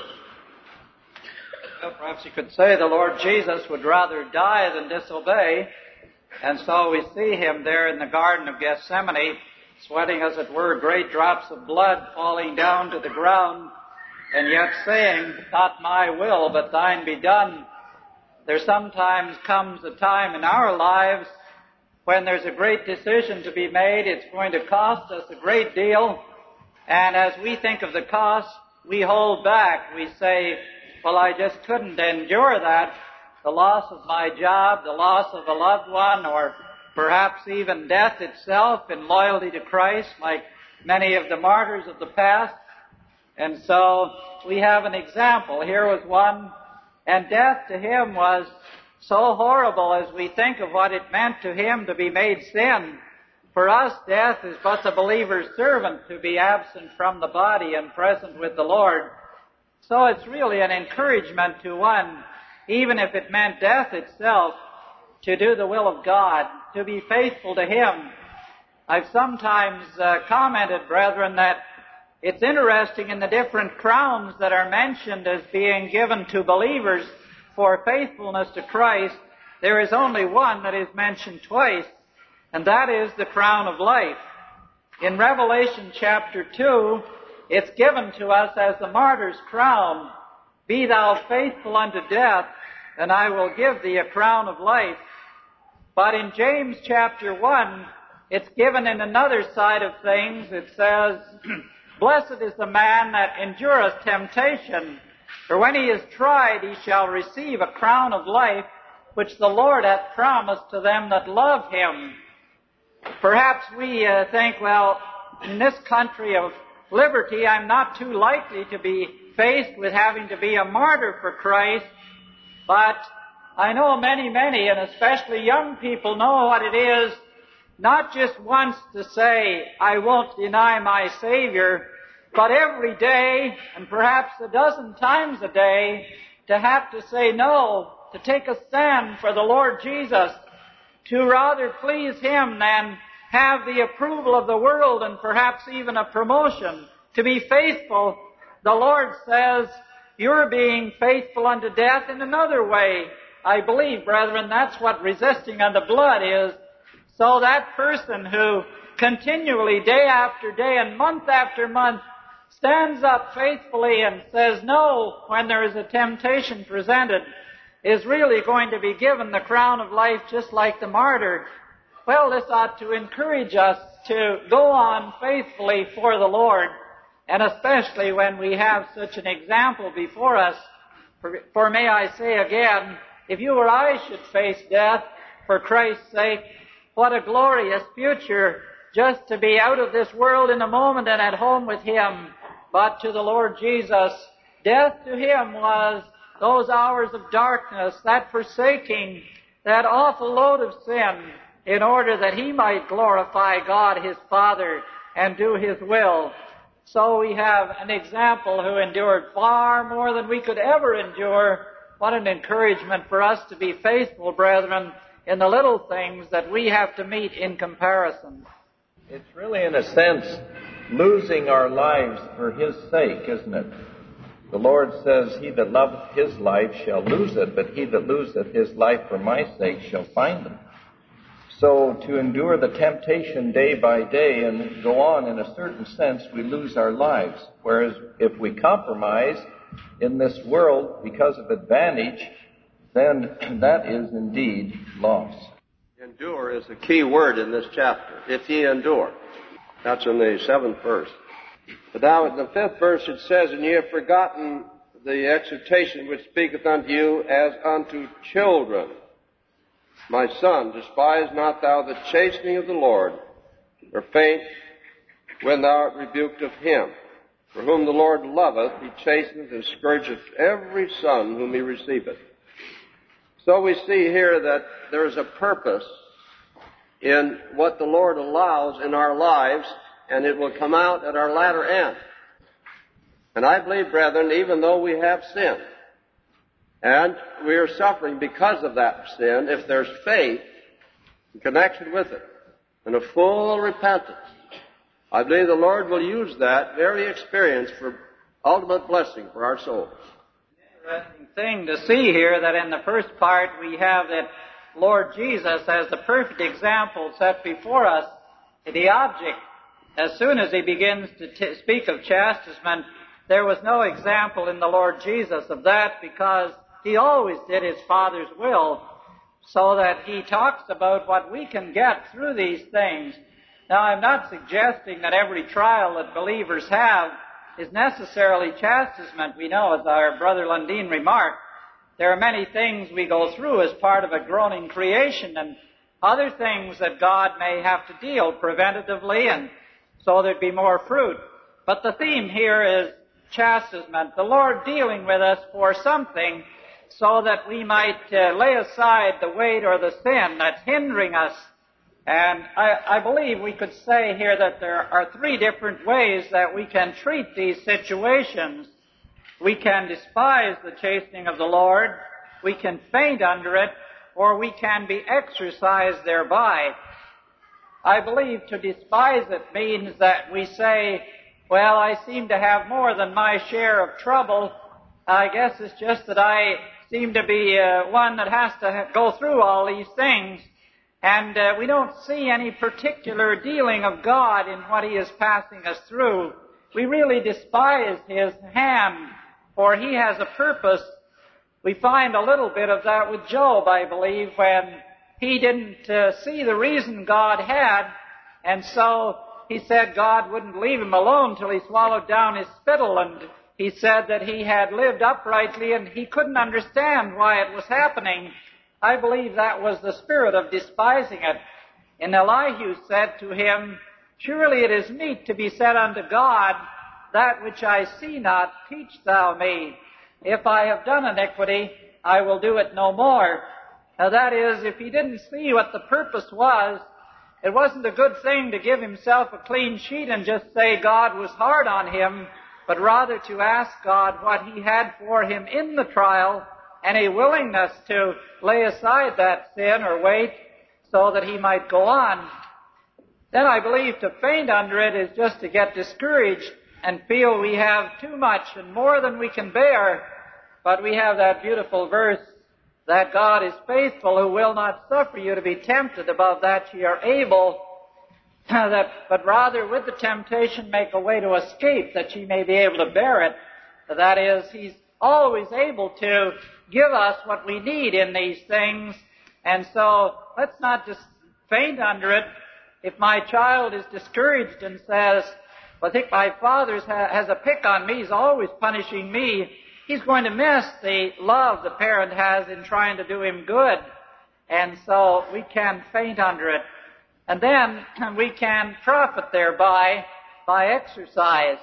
Well, perhaps you could say the Lord Jesus would rather die than disobey. And so we see Him there in the Garden of Gethsemane, sweating, as it were, great drops of blood falling down to the ground, and yet saying, not my will, but thine be done. There sometimes comes a time in our lives when there's a great decision to be made. It's going to cost us a great deal. And as we think of the cost, we hold back. We say, well, I just couldn't endure that. The loss of my job, the loss of a loved one, or perhaps even death itself in loyalty to Christ, like many of the martyrs of the past. And so we have an example. Here was one, and death to him was so horrible as we think of what it meant to him to be made sin. For us, death is but the believer's servant, to be absent from the body and present with the Lord. So it's really an encouragement to one, even if it meant death itself, to do the will of God, to be faithful to Him. I've sometimes uh, commented, brethren, that it's interesting in the different crowns that are mentioned as being given to believers for faithfulness to Christ, there is only one that is mentioned twice, and that is the crown of life. In Revelation chapter two, it's given to us as the martyr's crown. Be thou faithful unto death, and I will give thee a crown of life. But in James chapter one, it's given in another side of things. It says, Blessed is the man that endureth temptation, for when he is tried, he shall receive a crown of life, which the Lord hath promised to them that love him. Perhaps we uh, think, well, in this country of liberty, I'm not too likely to be faced with having to be a martyr for Christ, but I know many, many, and especially young people, know what it is not just once to say, I won't deny my Savior, but every day, and perhaps a dozen times a day, to have to say no, to take a stand for the Lord Jesus, to rather please Him than have the approval of the world and perhaps even a promotion. To be faithful, the Lord says, you're being faithful unto death in another way. I believe, brethren, that's what resisting unto blood is. So that person who continually, day after day and month after month, stands up faithfully and says no when there is a temptation presented, is really going to be given the crown of life just like the martyr. Well, this ought to encourage us to go on faithfully for the Lord, and especially when we have such an example before us. For, for may I say again, if you or I should face death for Christ's sake, what a glorious future just to be out of this world in a moment and at home with Him. But to the Lord Jesus, death to Him was those hours of darkness, that forsaking, that awful load of sin, in order that He might glorify God His Father and do His will. So we have an example who endured far more than we could ever endure. What an encouragement for us to be faithful, brethren, in the little things that we have to meet in comparison. It's really, in a sense, losing our lives for His sake, isn't it? The Lord says, He that loveth his life shall lose it, but he that loseth his life for my sake shall find it. So to endure the temptation day by day and go on, in a certain sense, we lose our lives. Whereas if we compromise in this world because of advantage, then that is indeed loss. Endure is the key word in this chapter. If ye endure. That's in the seventh verse. But now in the fifth verse it says, And ye have forgotten the exhortation which speaketh unto you as unto children. My son, despise not thou the chastening of the Lord, or faint when thou art rebuked of Him. For whom the Lord loveth, He chasteneth and scourgeth every son whom He receiveth. So we see here that there is a purpose in what the Lord allows in our lives, and it will come out at our latter end. And I believe, brethren, even though we have sin, and we are suffering because of that sin, if there's faith in connection with it, and a full repentance, I believe the Lord will use that very experience for ultimate blessing for our souls. Interesting thing to see here that in the first part we have that Lord Jesus as the perfect example set before us, the object. As soon as He begins to t- speak of chastisement, there was no example in the Lord Jesus of that, because He always did His Father's will, so that He talks about what we can get through these things. Now, I'm not suggesting that every trial that believers have is necessarily chastisement. We know, as our brother Lundeen remarked, there are many things we go through as part of a groaning creation, and other things that God may have to deal preventatively, and so there'd be more fruit. But the theme here is chastisement, the Lord dealing with us for something, so that we might uh, lay aside the weight or the sin that's hindering us. And I, I believe we could say here that there are three different ways that we can treat these situations. We can despise the chastening of the Lord, we can faint under it, or we can be exercised thereby. I believe to despise it means that we say, well, I seem to have more than my share of trouble. I guess it's just that I seem to be uh, one that has to go through all these things. And uh, we don't see any particular dealing of God in what He is passing us through. We really despise His hand, for He has a purpose. We find a little bit of that with Job, I believe, when he didn't uh, see the reason God had, and so he said God wouldn't leave him alone till he swallowed down his spittle, and he said that he had lived uprightly and he couldn't understand why it was happening. I believe that was the spirit of despising it. And Elihu said to him, surely it is meet to be said unto God, that which I see not, teach thou me. If I have done iniquity, I will do it no more. Now that is, if he didn't see what the purpose was, it wasn't a good thing to give himself a clean sheet and just say God was hard on him, but rather to ask God what He had for him in the trial, and a willingness to lay aside that sin or wait so that he might go on. Then I believe to faint under it is just to get discouraged and feel we have too much and more than we can bear. But we have that beautiful verse that God is faithful, who will not suffer you to be tempted above that ye are able, that, but rather with the temptation make a way to escape, that ye may be able to bear it. That is, He's always able to give us what we need in these things. And so let's not just faint under it. If my child is discouraged and says, well, I think my father has a pick on me, he's always punishing me, he's going to miss the love the parent has in trying to do him good. And so we can faint under it. And then we can profit thereby by exercise.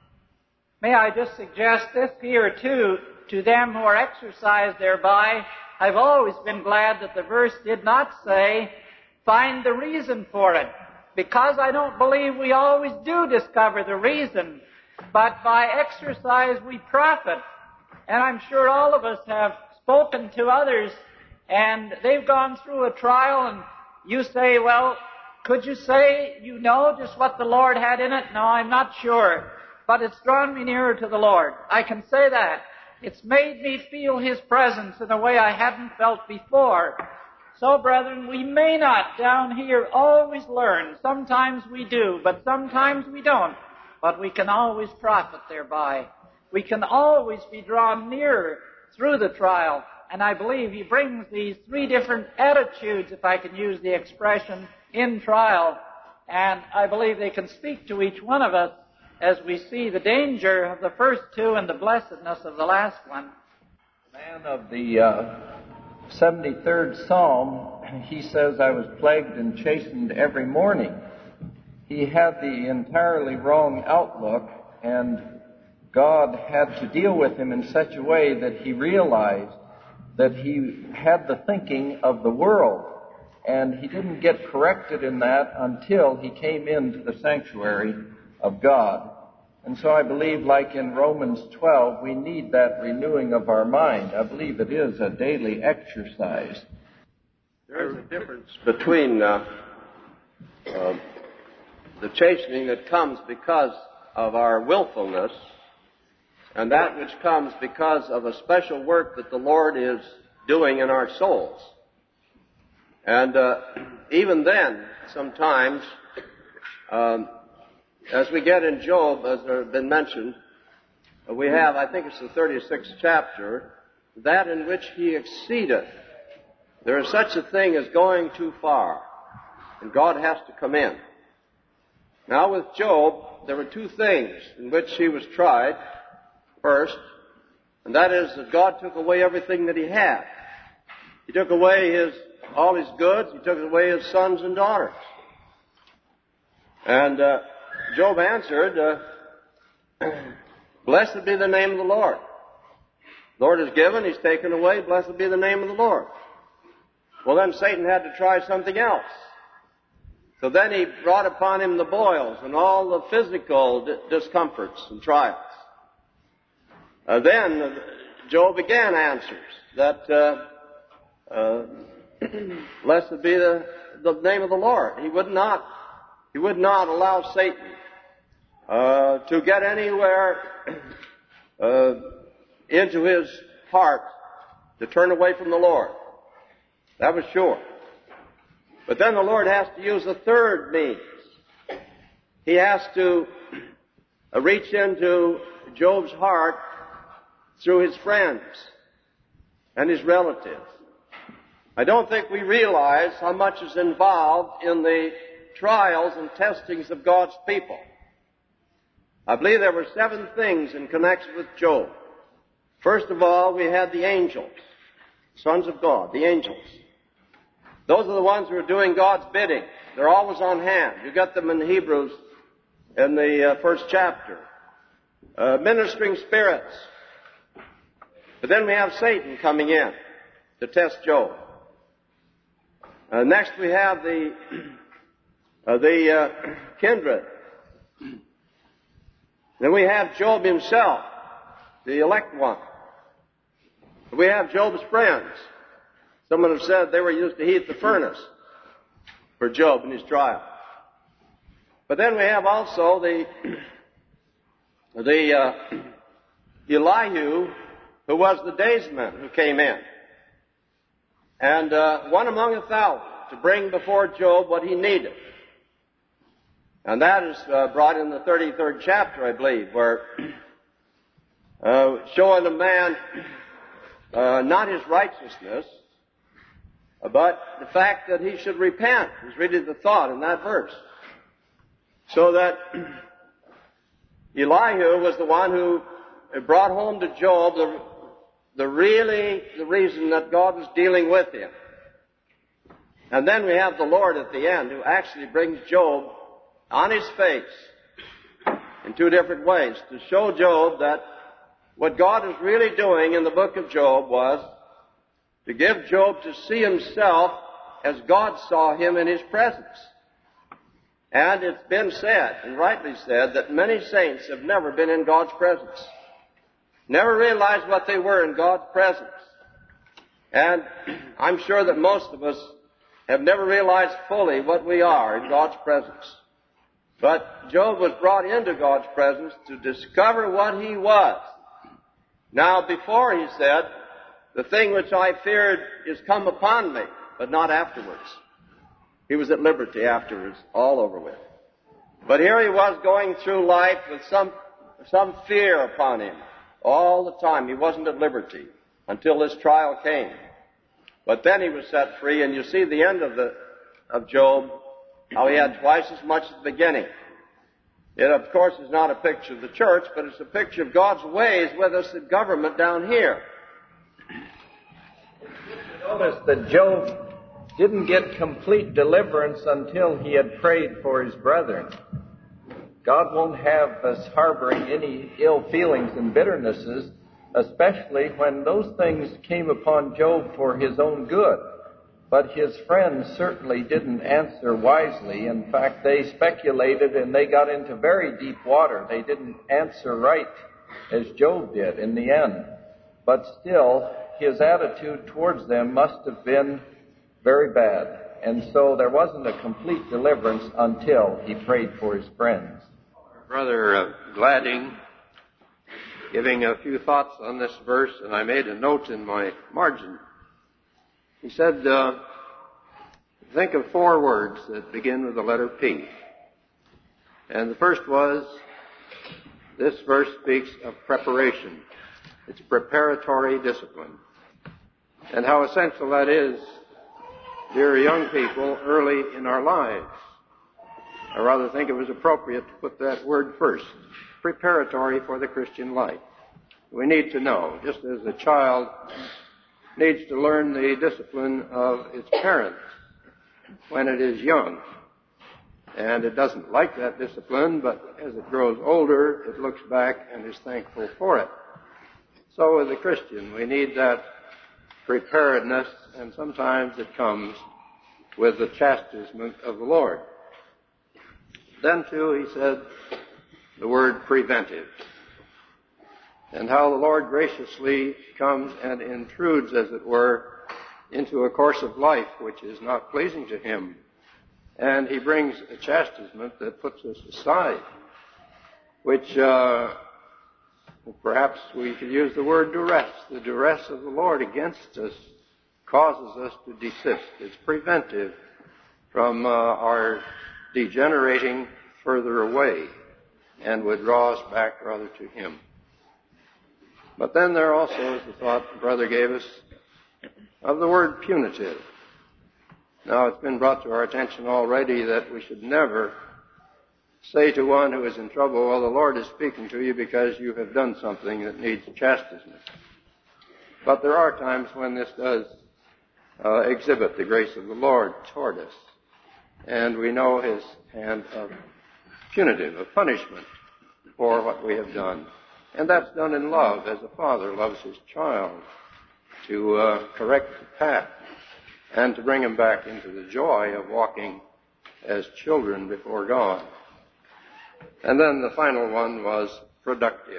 May I just suggest this here too, to them who are exercised thereby. I've always been glad that the verse did not say, find the reason for it, because I don't believe we always do discover the reason, but by exercise we profit. And I'm sure all of us have spoken to others, and they've gone through a trial, and you say, well, could you say you know just what the Lord had in it? No, I'm not sure, but it's drawn me nearer to the Lord. I can say that. It's made me feel His presence in a way I hadn't felt before. So, brethren, we may not down here always learn. Sometimes we do, but sometimes we don't. But we can always profit thereby. We can always be drawn nearer through the trial. And I believe He brings these three different attitudes, if I can use the expression, in trial. And I believe they can speak to each one of us as we see the danger of the first two and the blessedness of the last one. The man of the uh, seventy-third Psalm, he says, I was plagued and chastened every morning. He had the entirely wrong outlook, and God had to deal with him in such a way that he realized that he had the thinking of the world. And he didn't get corrected in that until he came into the sanctuary of God. And so I believe, like in Romans twelve, we need that renewing of our mind. I believe it is a daily exercise. There is a difference between uh, uh, the chastening that comes because of our willfulness and that which comes because of a special work that the Lord is doing in our souls. And uh, even then, sometimes, um, as we get in Job, as has been mentioned, we have, I think it's the thirty-sixth chapter, that in which he exceedeth. There is such a thing as going too far, and God has to come in. Now with Job, there were two things in which he was tried. First, and that is that God took away everything that he had. He took away his all his goods. He took away his sons and daughters. And uh, Job answered, uh, blessed be the name of the Lord. The Lord has given, He's taken away, blessed be the name of the Lord. Well, then Satan had to try something else. So then he brought upon him the boils and all the physical di- discomforts and trials. Uh, then uh, Job again answers that uh, uh, blessed be the, the name of the Lord. He would not, he would not allow Satan uh, to get anywhere uh, into his heart to turn away from the Lord. That was sure. But then the Lord has to use a third means. He has to reach into Job's heart through his friends and his relatives. I don't think we realize how much is involved in the trials and testings of God's people. I believe there were seven things in connection with Job. First of all, we had the angels, sons of God, the angels. Those are the ones who are doing God's bidding. They're always on hand. You got them in Hebrews in the uh, first chapter. Uh, ministering spirits. But then we have Satan coming in to test Job. Uh, next we have the uh, the uh, kindred. Then we have Job himself, the elect one. We have Job's friends. Someone have said they were used to heat the furnace for Job in his trial. But then we have also the the uh, Elihu, who was the daysman who came in, and uh, one among a thousand to bring before Job what he needed. And that is uh, brought in the thirty-third chapter, I believe, where uh, showing a man uh, not his righteousness, but the fact that he should repent is really the thought in that verse. So that Elihu was the one who brought home to Job the, the really the reason that God was dealing with him. And then we have the Lord at the end, who actually brings Job on his face in two different ways to show Job that what God was really doing in the book of Job was to give Job to see himself as God saw him in his presence. And it's been said, and rightly said, that many saints have never been in God's presence. Never realized what they were in God's presence. And I'm sure that most of us have never realized fully what we are in God's presence. But Job was brought into God's presence to discover what he was. Now, before he said, the thing which I feared is come upon me, but not afterwards. He was at liberty afterwards, all over with. But here he was going through life with some, some fear upon him all the time. He wasn't at liberty until this trial came. But then he was set free, and you see the end of the, of Job, how he had twice as much at the beginning. It, of course, is not a picture of the church, but it's a picture of God's ways with us in government down here. Notice that Job didn't get complete deliverance until he had prayed for his brethren. God won't have us harboring any ill feelings and bitternesses, especially when those things came upon Job for his own good. But his friends certainly didn't answer wisely. In fact, they speculated and they got into very deep water. They didn't answer right as Job did in the end. But still, his attitude towards them must have been very bad. And so there wasn't a complete deliverance until he prayed for his friends. Brother uh, Gladding giving a few thoughts on this verse, and I made a note in my margin. He said, uh, think of four words that begin with the letter P. And the first was, this verse speaks of preparation. It's preparatory discipline. And how essential that is, dear young people, early in our lives. I rather think it was appropriate to put that word first. Preparatory for the Christian life. We need to know, just as a child needs to learn the discipline of its parents when it is young. And it doesn't like that discipline, but as it grows older, it looks back and is thankful for it. So with the Christian, we need that preparedness, and sometimes it comes with the chastisement of the Lord. Then, too, he said the word preventive, and how the Lord graciously comes and intrudes, as it were, into a course of life which is not pleasing to him. And he brings a chastisement that puts us aside, which uh, perhaps we could use the word duress. The duress of the Lord against us causes us to desist. It's preventive from uh, our degenerating further away and would draw us back rather to him. But then there also is the thought the brother gave us of the word punitive. Now, it's been brought to our attention already that we should never say to one who is in trouble, well, the Lord is speaking to you because you have done something that needs chastisement. But there are times when this does uh, exhibit the grace of the Lord toward us. And we know his hand of punitive, of punishment for what we have done. And that's done in love, as a father loves his child, to uh, correct the path and to bring him back into the joy of walking as children before God. And then the final one was productive.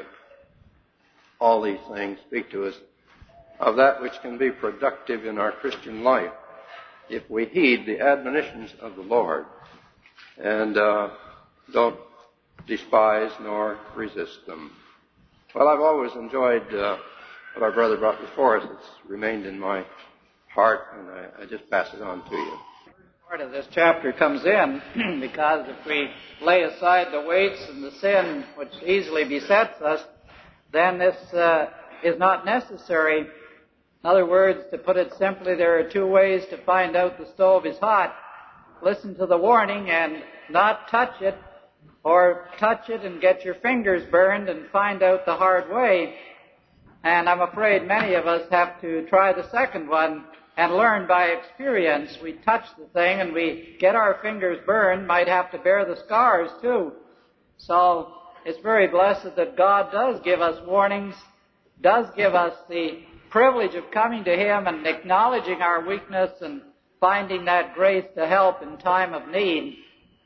All these things speak to us of that which can be productive in our Christian life if we heed the admonitions of the Lord and uh, don't despise nor resist them. Well, I've always enjoyed uh, what our brother brought before us. It's remained in my heart, and I, I just pass it on to you. Part of this chapter comes in because if we lay aside the weights and the sin which easily besets us, then this uh, is not necessary. In other words, to put it simply, there are two ways to find out the stove is hot. Listen to the warning and not touch it, or touch it and get your fingers burned and find out the hard way. And I'm afraid many of us have to try the second one and learn by experience. We touch the thing and we get our fingers burned, might have to bear the scars too. So it's very blessed that God does give us warnings, does give us the privilege of coming to him and acknowledging our weakness and finding that grace to help in time of need.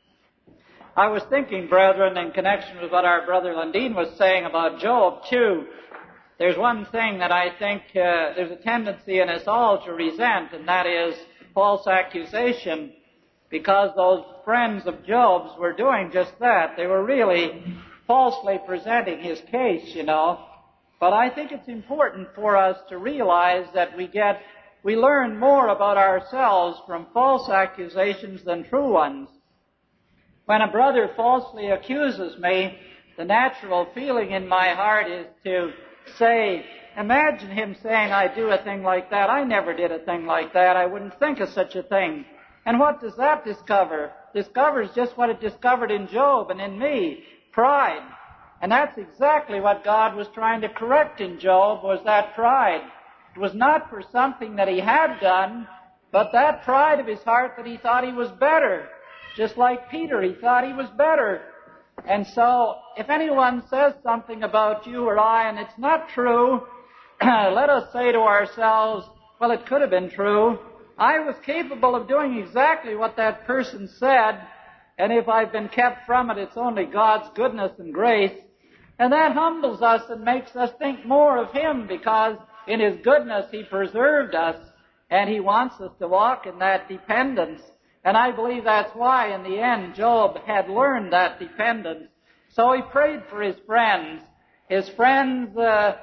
I was thinking, brethren, in connection with what our brother Lundeen was saying about Job, too, there's one thing that I think uh, there's a tendency in us all to resent, and that is false accusation, because those friends of Job's were doing just that. They were really falsely presenting his case, you know. But I think it's important for us to realize that we get, we learn more about ourselves from false accusations than true ones. When a brother falsely accuses me, the natural feeling in my heart is to say, imagine him saying I do a thing like that. I never did a thing like that. I wouldn't think of such a thing. And what does that discover? Discovers just what it discovered in Job and in me, pride. And that's exactly what God was trying to correct in Job, was that pride. It was not for something that he had done, but that pride of his heart that he thought he was better. Just like Peter, he thought he was better. And so, if anyone says something about you or I and it's not true, let us say to ourselves, well, it could have been true. I was capable of doing exactly what that person said, and if I've been kept from it, it's only God's goodness and grace. And that humbles us and makes us think more of him, because in his goodness he preserved us, and he wants us to walk in that dependence. And I believe that's why, in the end, Job had learned that dependence. So he prayed for his friends. His friends uh,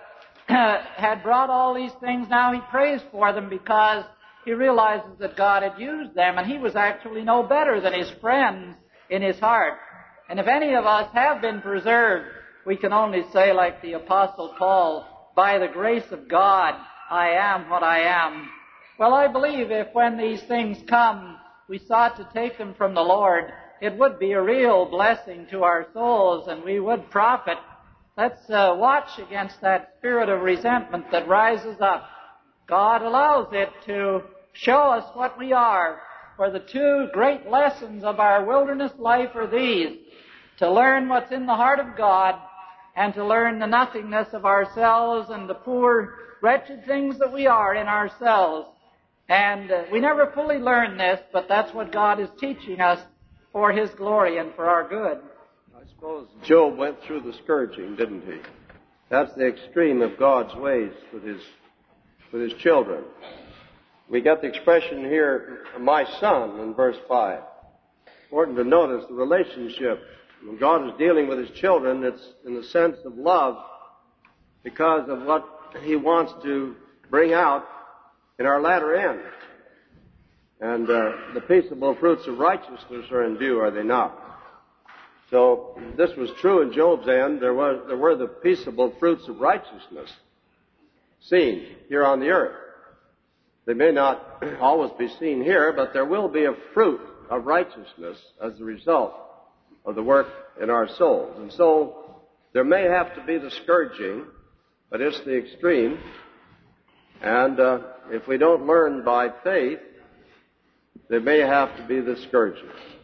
had brought all these things. Now he prays for them because he realizes that God had used them, and he was actually no better than his friends in his heart. And if any of us have been preserved, we can only say, like the Apostle Paul, by the grace of God, I am what I am. Well, I believe if when these things come, we sought to take them from the Lord, it would be a real blessing to our souls, and we would profit. Let's uh, watch against that spirit of resentment that rises up. God allows it to show us what we are. For the two great lessons of our wilderness life are these: to learn what's in the heart of God, and to learn the nothingness of ourselves and the poor, wretched things that we are in ourselves. And uh, we never fully learn this, but that's what God is teaching us for his glory and for our good. I suppose Job went through the scourging, didn't he? That's the extreme of God's ways with his, with his children. we get the expression here, my son, in verse five. Important to notice the relationship. When God is dealing with his children, it's in the sense of love because of what he wants to bring out in our latter end. And uh, the peaceable fruits of righteousness are in view, are they not? So this was true in Job's end. There was there were the peaceable fruits of righteousness seen here on the earth. They may not always be seen here, but there will be a fruit of righteousness as a result of the work in our souls. And so there may have to be the scourging, but it's the extreme. And uh, if we don't learn by faith, there may have to be the scourging.